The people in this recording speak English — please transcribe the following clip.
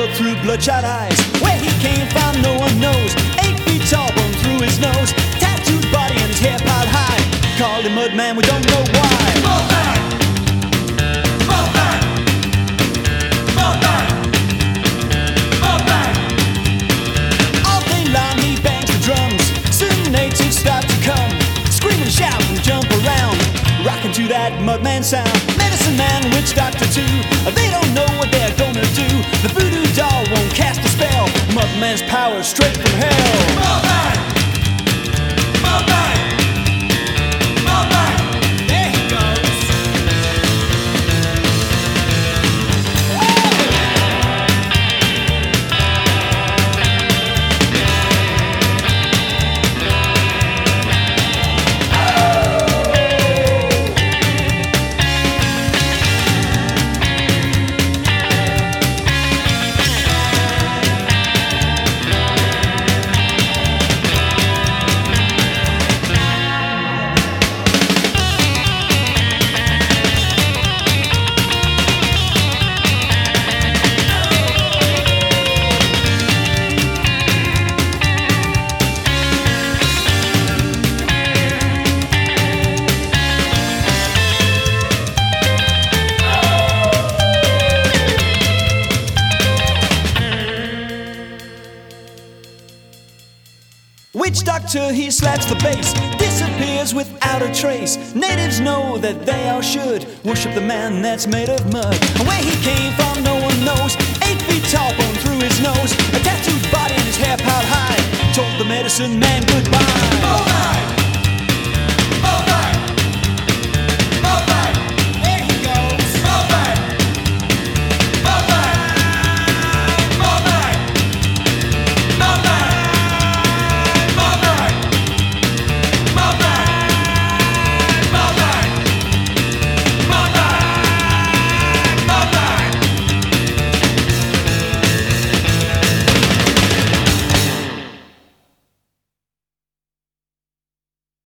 world through bloodshot eyes. Where he came from, no one knows. 8 feet tall, bone through his nose. Tattooed body and his hair piled high. Called him Mudman, we don't know why. Mudman! Mudman! Mudman! Mudman! All day long he bangs the drums. Soon natives start to come. Scream and shout and jump around, rocking to that Mudman sound. Medicine man, witch doctor too, they don't know what they're gonna do. The voodoo doll won't cast a spell. Mudman's power straight from hell. Mudman! Mudman! Mudman! There he goes. Witch doctor, he slaps the bass, disappears without a trace. Natives know that they all should worship the man that's made of mud. And where he came from, no one knows. 8 feet tall, bone through his nose. A tattooed body and his hair piled high. Told the medicine man goodbye.